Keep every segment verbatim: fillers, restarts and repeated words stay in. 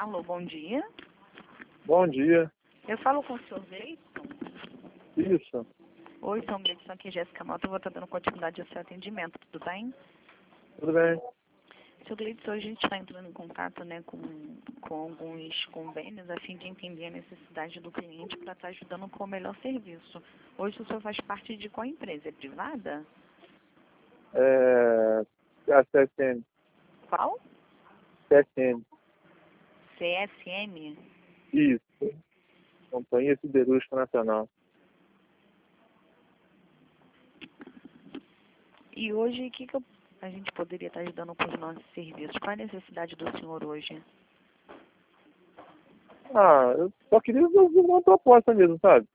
Alô, bom dia. Bom dia. Eu falo com o senhor Gleison. Isso. Oi, senhor Gleison, aqui é Jéssica Mota. Eu vou estar dando continuidade ao seu atendimento, tudo bem? Tudo bem? Senhor Gleison, hoje a gente está entrando em contato, né, com, com alguns convênios a fim de entender a necessidade do cliente para estar ajudando com o melhor serviço. Hoje o senhor faz parte de qual empresa? É privada? É... A C S M. Qual? C S M. C S M? Isso. Companhia Siderúrgica Nacional. E hoje, o que, que eu, a gente poderia estar ajudando com os nossos serviços? Qual é a necessidade do senhor hoje? Ah, eu só queria ouvir uma proposta mesmo, sabe?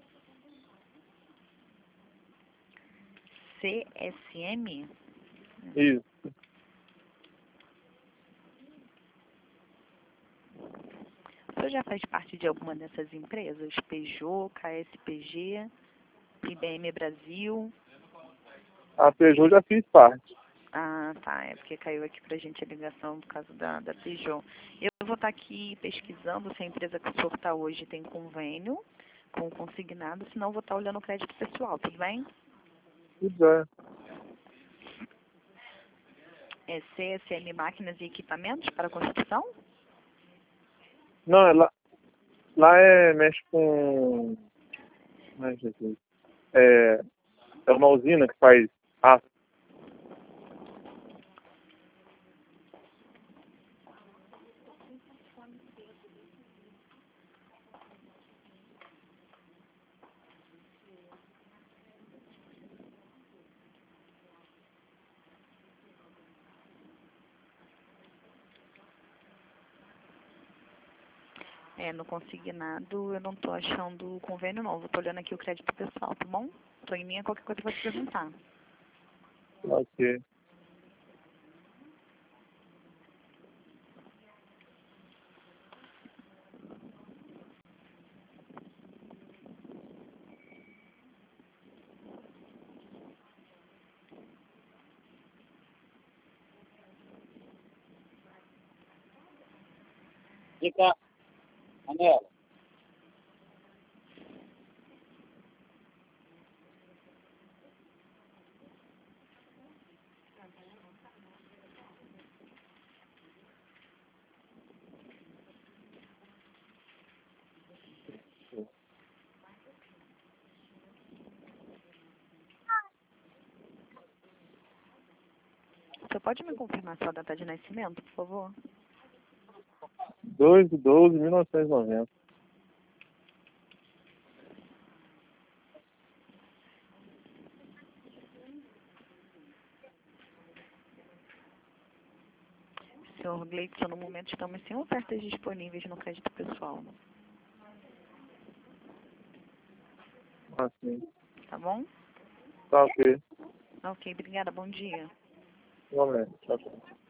C S M? Isso. O senhor já faz parte de alguma dessas empresas? Peugeot, K S P G, I B M Brasil? A Peugeot já fiz parte. Ah, tá. É porque caiu aqui pra gente a ligação por causa da, da Peugeot. Eu vou estar aqui pesquisando se a empresa que o senhor está hoje tem convênio com o consignado, senão eu vou estar olhando o crédito pessoal, tudo bem? Tudo bem. É C S M Máquinas e Equipamentos para Construção? Não, é lá, lá é, mexe com... Ai, Jesus. É, é uma usina que faz aço. É, no consignado eu não estou achando o convênio novo. Estou olhando aqui o crédito pessoal, tá bom? Estou em linha, qualquer coisa eu vou te perguntar. Ok. Fica, Manela. Você pode me confirmar sua data de nascimento, por favor? dois de doze de mil novecentos e noventa. Senhor Gleison, no momento estamos sem ofertas disponíveis no crédito pessoal, Ah, sim. tá bom? Tá ok. Ok, obrigada, bom dia. Igualmente. Tchau, tchau.